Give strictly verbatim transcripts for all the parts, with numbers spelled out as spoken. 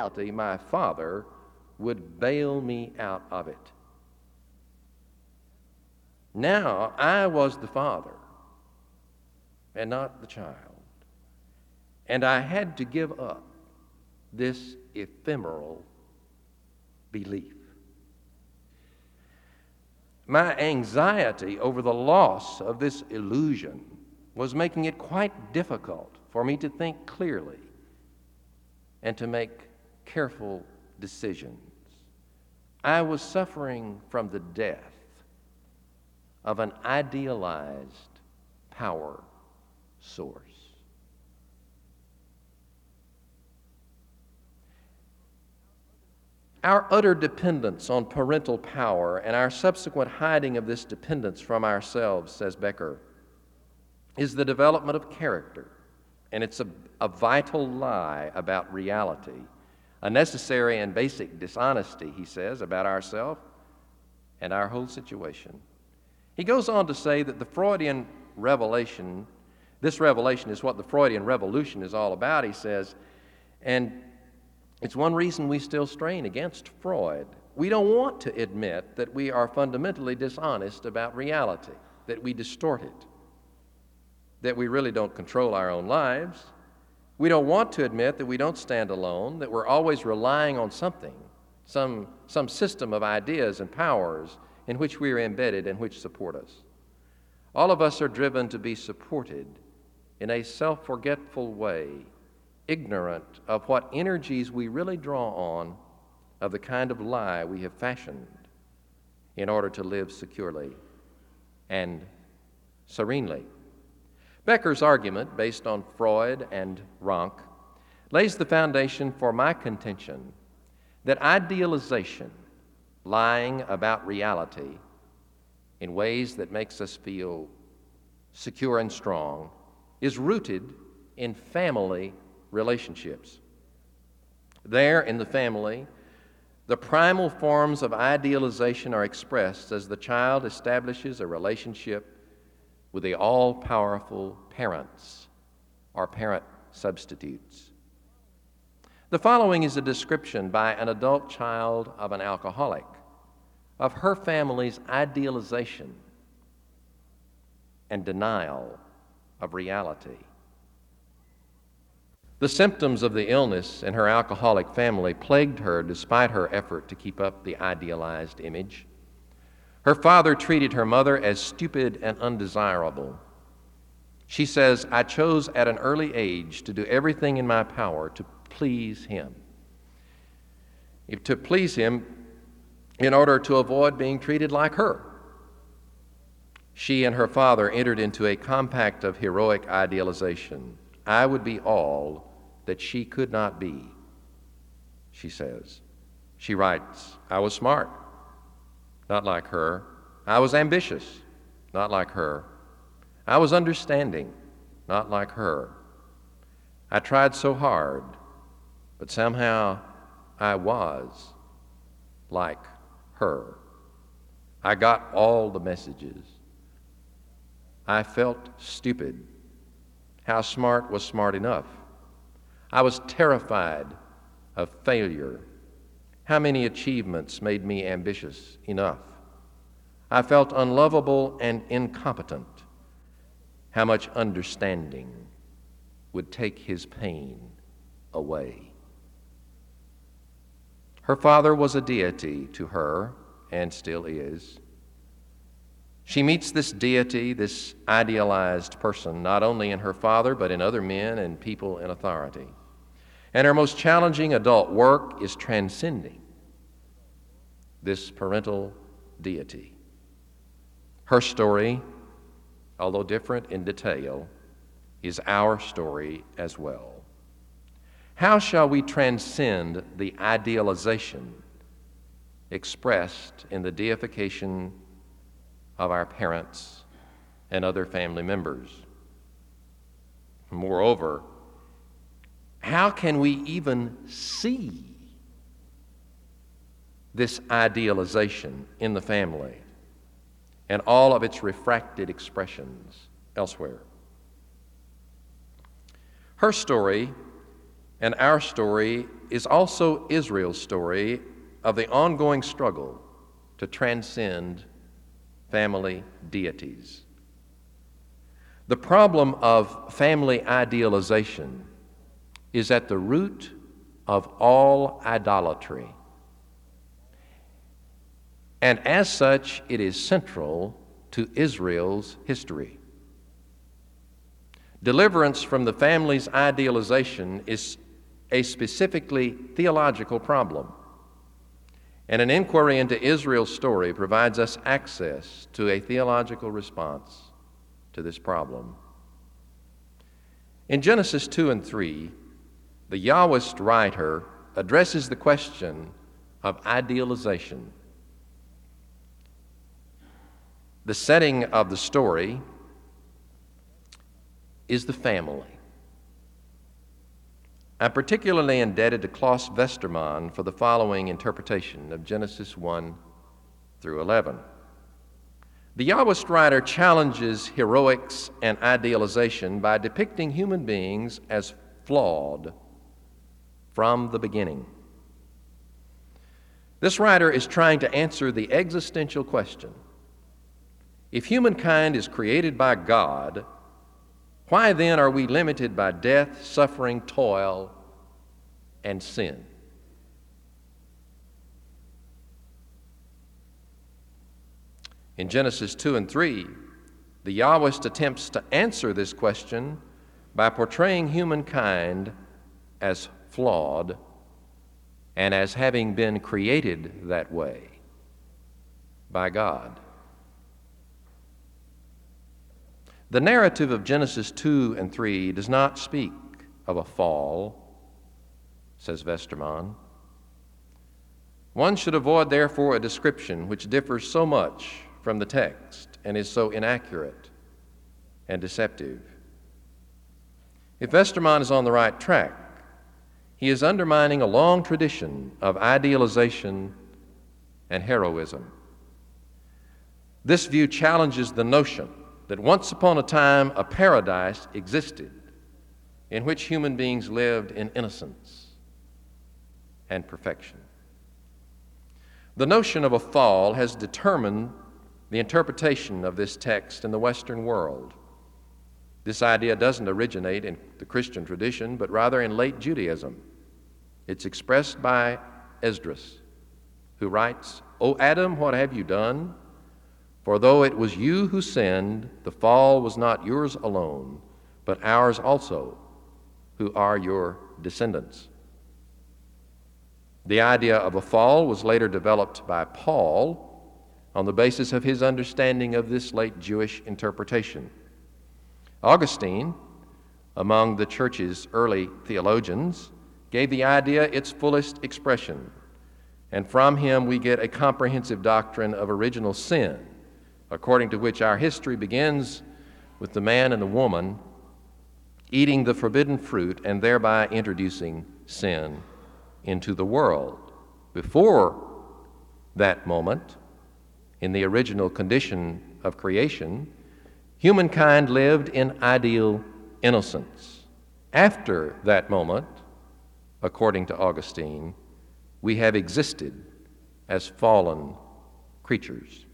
my father would bail me out of it. Now I was the father and not the child, and I had to give up this ephemeral belief. My anxiety over the loss of this illusion was making it quite difficult for me to think clearly and to make careful decisions. I was suffering from the death of an idealized power source. Our utter dependence on parental power and our subsequent hiding of this dependence from ourselves, says Becker, is the development of character, and it's a, a vital lie about reality, a necessary and basic dishonesty, he says, about ourselves and our whole situation. He goes on to say that the Freudian revelation, this revelation is what the Freudian revolution is all about, he says, and it's one reason we still strain against Freud. We don't want to admit that we are fundamentally dishonest about reality, that we distort it, that we really don't control our own lives. We don't want to admit that we don't stand alone, that we're always relying on something, some, some system of ideas and powers in which we are embedded and which support us. All of us are driven to be supported in a self-forgetful way, ignorant of what energies we really draw on of the kind of lie we have fashioned in order to live securely and serenely. Becker's argument, based on Freud and Rank, lays the foundation for my contention that idealization, lying about reality in ways that makes us feel secure and strong, is rooted in family relationships. There in the family, the primal forms of idealization are expressed as the child establishes a relationship with the all-powerful parents or parent substitutes. The following is a description by an adult child of an alcoholic of her family's idealization and denial of reality. The symptoms of the illness in her alcoholic family plagued her despite her effort to keep up the idealized image. Her father treated her mother as stupid and undesirable. She says, "I chose at an early age to do everything in my power to please him. If to please him in order to avoid being treated like her." She and her father entered into a compact of heroic idealization. I would be all that she could not be, she says. She writes, "I was smart, not like her. I was ambitious, not like her. I was understanding, not like her. I tried so hard, but somehow I was like her. I got all the messages. I felt stupid. How smart was smart enough? I was terrified of failure. How many achievements made me ambitious enough? I felt unlovable and incompetent. How much understanding would take his pain away?" Her father was a deity to her, and still is. She meets this deity, this idealized person, not only in her father, but in other men and people in authority. And her most challenging adult work is transcending this parental deity. Her story, although different in detail, is our story as well. How shall we transcend the idealization expressed in the deification of our parents and other family members? Moreover, how can we even see this idealization in the family and all of its refracted expressions elsewhere? Her story and our story is also Israel's story of the ongoing struggle to transcend family deities. The problem of family idealization is at the root of all idolatry. And as such, it is central to Israel's history. Deliverance from the family's idealization is a specifically theological problem, and an inquiry into Israel's story provides us access to a theological response to this problem. In Genesis two and three, the Yahwist writer addresses the question of idealization. The setting of the story is the family. I'm particularly indebted to Klaus Westermann for the following interpretation of Genesis one through eleven. The Yahwist writer challenges heroics and idealization by depicting human beings as flawed from the beginning. This writer is trying to answer the existential question: if humankind is created by God, why then are we limited by death, suffering, toil, and sin? In Genesis two and three, the Yahwist attempts to answer this question by portraying humankind as flawed and as having been created that way by God. The narrative of Genesis two and three does not speak of a fall, says Westermann. One should avoid, therefore, a description which differs so much from the text and is so inaccurate and deceptive. If Westermann is on the right track, he is undermining a long tradition of idealization and heroism. This view challenges the notion that once upon a time a paradise existed in which human beings lived in innocence and perfection. The notion of a fall has determined the interpretation of this text in the Western world. This idea doesn't originate in the Christian tradition, but rather in late Judaism. It's expressed by Esdras, who writes, "O Adam, what have you done? For though it was you who sinned, the fall was not yours alone, but ours also, who are your descendants." The idea of a fall was later developed by Paul on the basis of his understanding of this late Jewish interpretation. Augustine, among the church's early theologians, gave the idea its fullest expression, and from him we get a comprehensive doctrine of original sin, according to which our history begins with the man and the woman eating the forbidden fruit and thereby introducing sin into the world. Before that moment, in the original condition of creation, humankind lived in ideal innocence. After that moment, according to Augustine, we have existed as fallen creatures.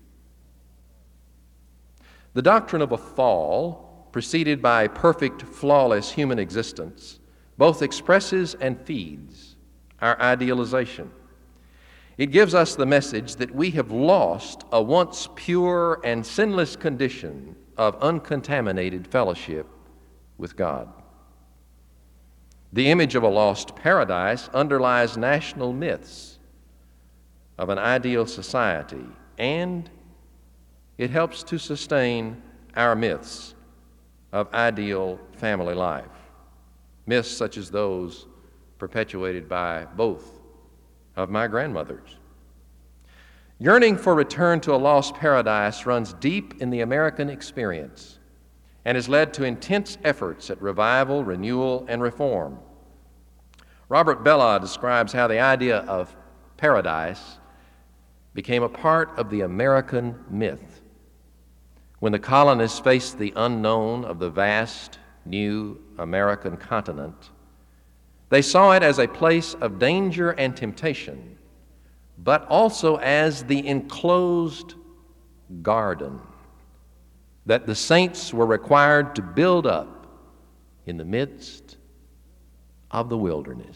The doctrine of a fall, preceded by a perfect, flawless human existence, both expresses and feeds our idealization. It gives us the message that we have lost a once pure and sinless condition of uncontaminated fellowship with God. The image of a lost paradise underlies national myths of an ideal society, and it helps to sustain our myths of ideal family life, myths such as those perpetuated by both of my grandmothers. Yearning for return to a lost paradise runs deep in the American experience and has led to intense efforts at revival, renewal, and reform. Robert Bellah describes how the idea of paradise became a part of the American myth. When the colonists faced the unknown of the vast, new American continent, They saw it as a place of danger and temptation, but also as the enclosed garden that the saints were required to build up in the midst of the wilderness,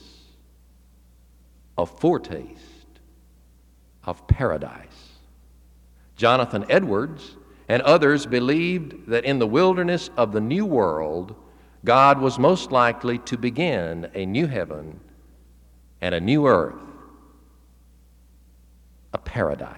a foretaste of paradise. Jonathan Edwards and others believed that in the wilderness of the New World, God was most likely to begin a new heaven and a new earth, a paradise.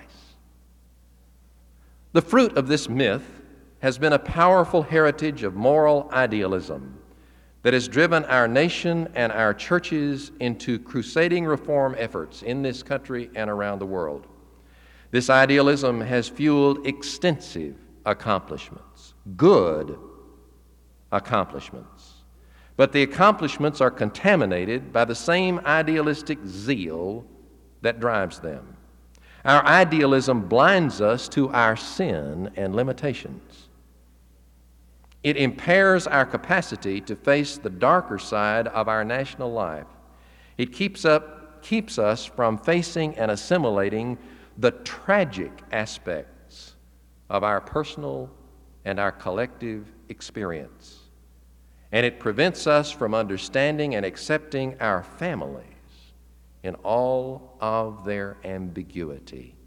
The fruit of this myth has been a powerful heritage of moral idealism that has driven our nation and our churches into crusading reform efforts in this country and around the world. This idealism has fueled extensive accomplishments, good accomplishments. But the accomplishments are contaminated by the same idealistic zeal that drives them. Our idealism blinds us to our sin and limitations. It impairs our capacity to face the darker side of our national life. It keeps up, keeps us from facing and assimilating the tragic aspects of our personal and our collective experience. And it prevents us from understanding and accepting our families in all of their ambiguity.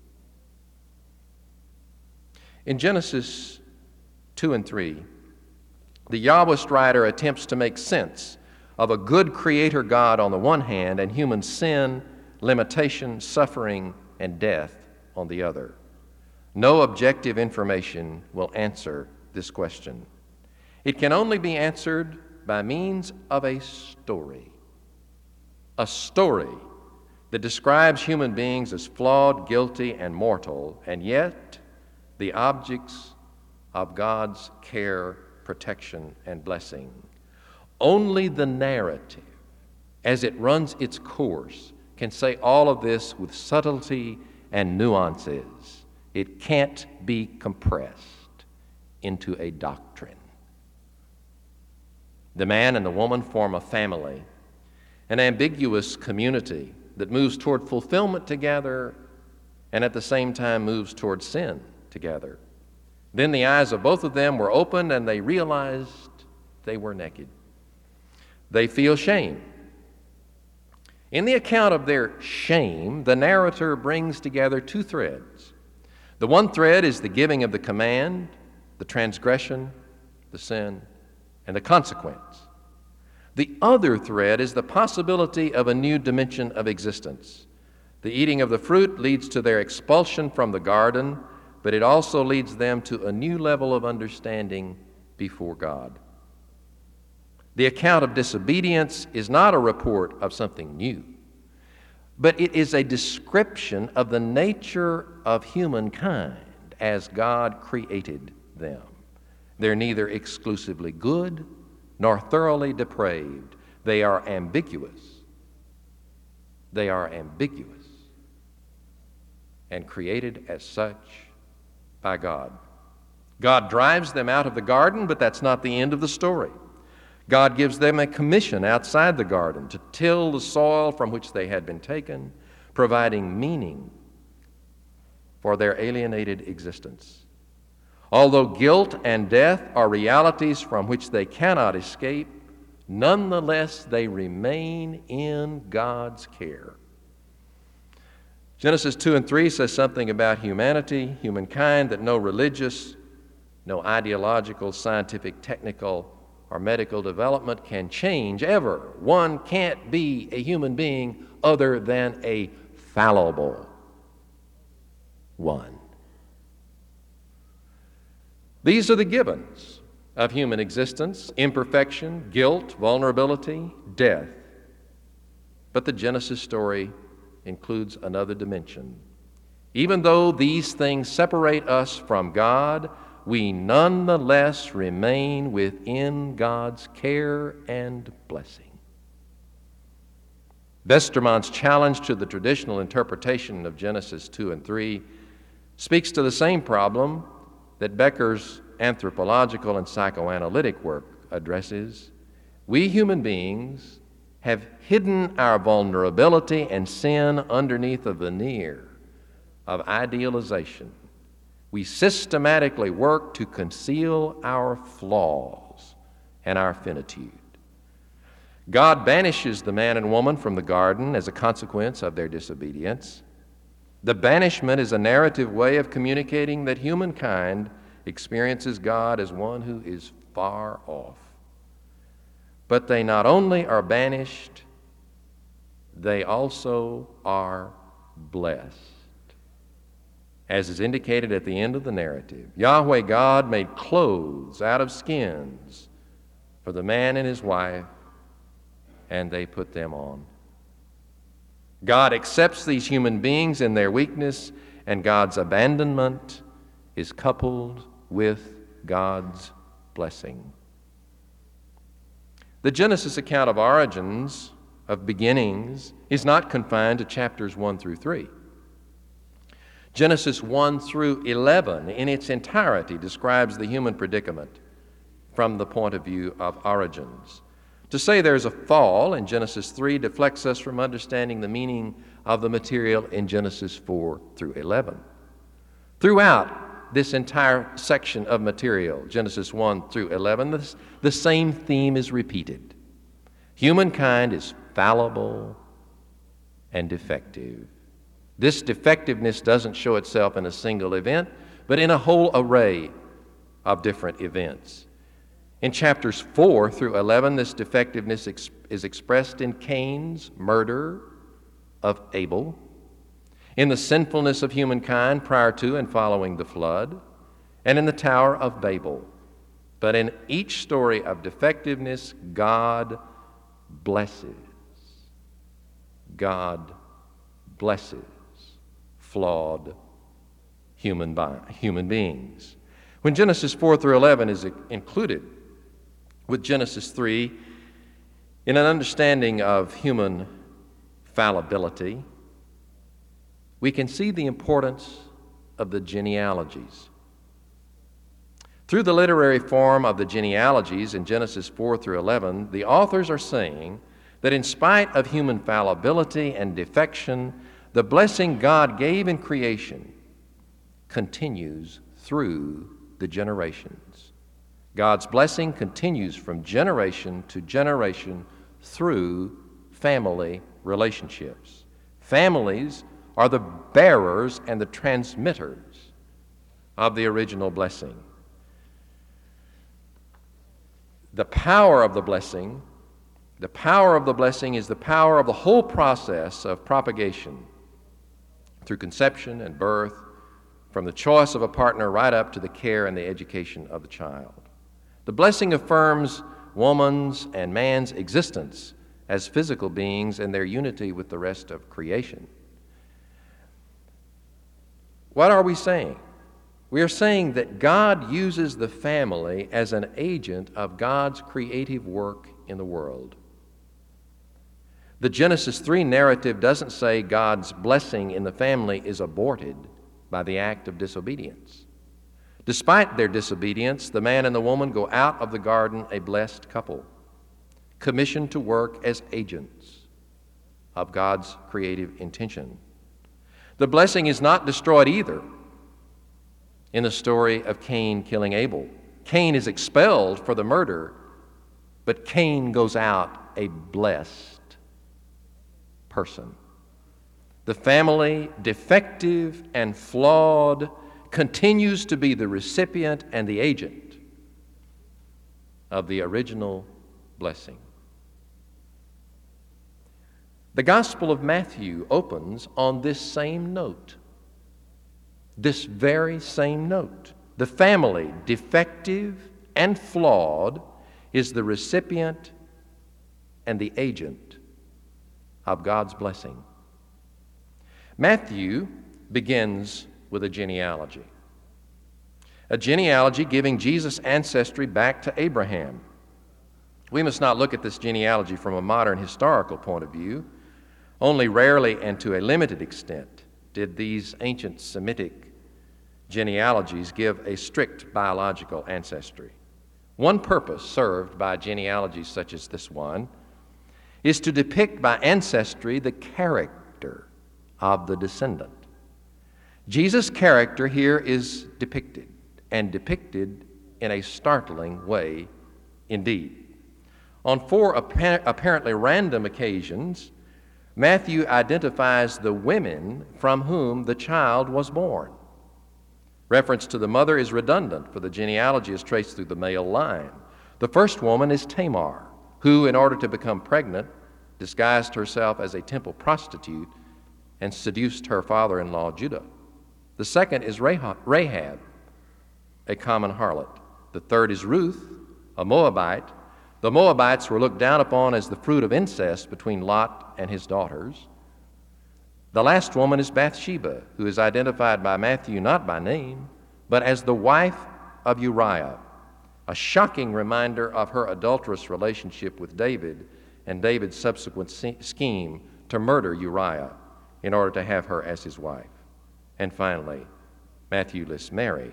In Genesis two and three, the Yahwist writer attempts to make sense of a good creator God on the one hand and human sin, limitation, suffering, and death on the other. No objective information will answer this question. It can only be answered by means of a story. A story that describes human beings as flawed, guilty, and mortal, and yet the objects of God's care, protection, and blessing. Only the narrative, as it runs its course, can say all of this with subtlety and nuances. It can't be compressed into a doctrine. The man and the woman form a family, an ambiguous community that moves toward fulfillment together and at the same time moves toward sin together. Then the eyes of both of them were opened and they realized they were naked. They feel shame. In the account of their shame, the narrator brings together two threads. The one thread is the giving of the command, the transgression, the sin, and the consequence. The other thread is the possibility of a new dimension of existence. The eating of the fruit leads to their expulsion from the garden, but it also leads them to a new level of understanding before God. The account of disobedience is not a report of something new, but it is a description of the nature of humankind as God created them. They're neither exclusively good nor thoroughly depraved. They are ambiguous. They are ambiguous and created as such by God. God drives them out of the garden, but that's not the end of the story. God gives them a commission outside the garden to till the soil from which they had been taken, providing meaning for their alienated existence. Although guilt and death are realities from which they cannot escape, nonetheless they remain in God's care. Genesis two and three says something about humanity, humankind, that no religious, no ideological, scientific, technical, or medical development can change ever. One can't be a human being other than a fallible one. These are the givens of human existence: imperfection, guilt, vulnerability, death. But the Genesis story includes another dimension. Even though these things separate us from God, we nonetheless remain within God's care and blessing. Westermann's challenge to the traditional interpretation of Genesis two and three speaks to the same problem that Becker's anthropological and psychoanalytic work addresses. We human beings have hidden our vulnerability and sin underneath a veneer of idealization. We systematically work to conceal our flaws and our finitude. God banishes the man and woman from the garden as a consequence of their disobedience. The banishment is a narrative way of communicating that humankind experiences God as one who is far off. But they not only are banished, they also are blessed. As is indicated at the end of the narrative, Yahweh God made clothes out of skins for the man and his wife, and they put them on. God accepts these human beings in their weakness, and God's abandonment is coupled with God's blessing. The Genesis account of origins, of beginnings, is not confined to chapters one through three. Genesis one through eleven in its entirety describes the human predicament from the point of view of origins. To say there's a fall in Genesis three deflects us from understanding the meaning of the material in Genesis four through eleven. Throughout this entire section of material, Genesis one through eleven, this, the same theme is repeated. Humankind is fallible and defective. This defectiveness doesn't show itself in a single event, but in a whole array of different events. In chapters four through eleven, this defectiveness ex- is expressed in Cain's murder of Abel, in the sinfulness of humankind prior to and following the flood, and in the Tower of Babel. But in each story of defectiveness, God blesses. God blesses flawed human, bi- human beings. When Genesis four through eleven is included with Genesis three in an understanding of human fallibility, we can see the importance of the genealogies. Through the literary form of the genealogies in Genesis four through eleven, the authors are saying that in spite of human fallibility and defection, the blessing God gave in creation continues through the generations. God's blessing continues from generation to generation through family relationships. Families are the bearers and the transmitters of the original blessing. The power of the blessing, the power of the blessing is the power of the whole process of propagation through conception and birth, from the choice of a partner right up to the care and the education of the child. The blessing affirms woman's and man's existence as physical beings and their unity with the rest of creation. What are we saying? We are saying that God uses the family as an agent of God's creative work in the world. The Genesis three narrative doesn't say God's blessing in the family is aborted by the act of disobedience. Despite their disobedience, the man and the woman go out of the garden a blessed couple, commissioned to work as agents of God's creative intention. The blessing is not destroyed either in the story of Cain killing Abel. Cain is expelled for the murder, but Cain goes out a blessed person. The family, defective and flawed, continues to be the recipient and the agent of the original blessing. The Gospel of Matthew opens on this same note, this very same note. The family, defective and flawed, is the recipient and the agent of God's blessing. Matthew begins with a genealogy. A genealogy giving Jesus' ancestry back to Abraham. We must not look at this genealogy from a modern historical point of view. Only rarely and to a limited extent did these ancient Semitic genealogies give a strict biological ancestry. One purpose served by genealogies such as this one is to depict by ancestry the character of the descendant. Jesus' character here is depicted, and depicted in a startling way indeed. On four appa- apparently random occasions, Matthew identifies the women from whom the child was born. Reference to the mother is redundant, for the genealogy is traced through the male line. The first woman is Tamar, who, in order to become pregnant, disguised herself as a temple prostitute and seduced her father-in-law Judah. The second is Rahab, a common harlot. The third is Ruth, a Moabite. The Moabites were looked down upon as the fruit of incest between Lot and his daughters. The last woman is Bathsheba, who is identified by Matthew not by name, but as the wife of Uriah, a shocking reminder of her adulterous relationship with David and David's subsequent scheme to murder Uriah in order to have her as his wife. And finally, Matthew lists Mary.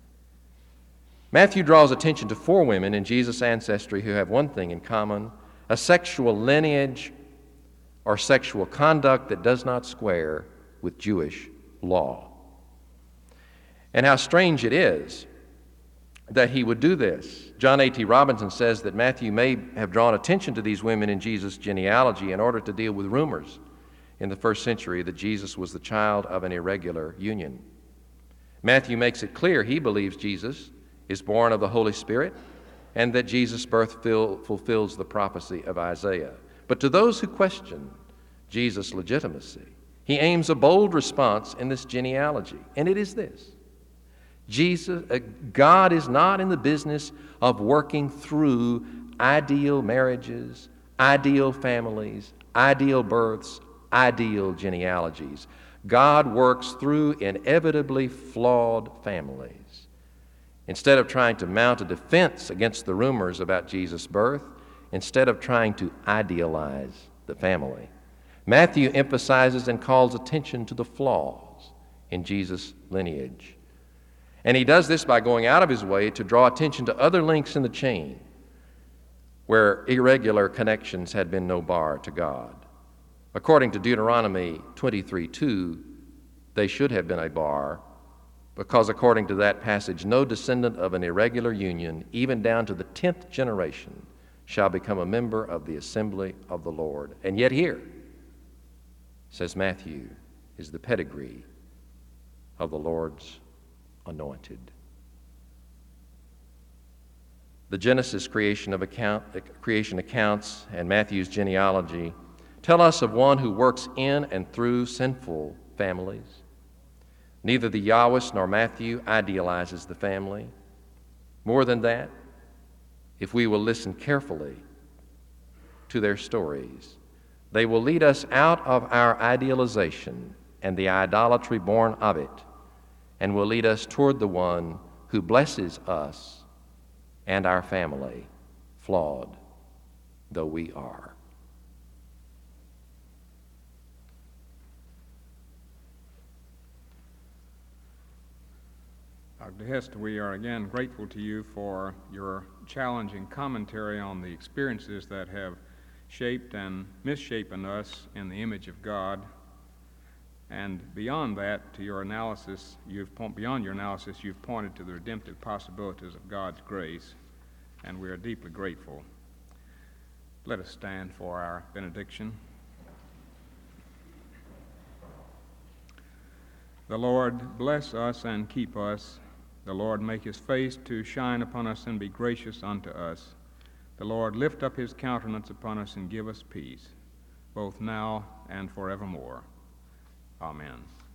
Matthew draws attention to four women in Jesus' ancestry who have one thing in common: a sexual lineage or sexual conduct that does not square with Jewish law. And how strange it is that he would do this. John A T Robinson says that Matthew may have drawn attention to these women in Jesus' genealogy in order to deal with rumors in the first century that Jesus was the child of an irregular union. Matthew makes it clear he believes Jesus is born of the Holy Spirit and that Jesus' birth fill, fulfills the prophecy of Isaiah. But to those who question Jesus' legitimacy, he aims a bold response in this genealogy, and it is this: Jesus, uh, God is not in the business of working through ideal marriages, ideal families, ideal births, ideal genealogies. God works through inevitably flawed families. Instead of trying to mount a defense against the rumors about Jesus' birth, instead of trying to idealize the family, Matthew emphasizes and calls attention to the flaws in Jesus' lineage. And he does this by going out of his way to draw attention to other links in the chain where irregular connections had been no bar to God. According to Deuteronomy twenty-three two, they should have been a bar, because according to that passage, no descendant of an irregular union, even down to the tenth generation, shall become a member of the assembly of the Lord. And yet here, says Matthew, is the pedigree of the Lord's anointed. The Genesis creation of account, creation accounts and Matthew's genealogy tell us of one who works in and through sinful families. Neither the Yahwist nor Matthew idealizes the family. More than that, if we will listen carefully to their stories, they will lead us out of our idealization and the idolatry born of it, and will lead us toward the one who blesses us and our family, flawed though we are. Doctor Hest, we are again grateful to you for your challenging commentary on the experiences that have shaped and misshapen us in the image of God. And beyond that, to your analysis, you've beyond your analysis, you've pointed to the redemptive possibilities of God's grace, and we are deeply grateful. Let us stand for our benediction. The Lord bless us and keep us. The Lord make his face to shine upon us and be gracious unto us. The Lord lift up his countenance upon us and give us peace, both now and forevermore. Amen.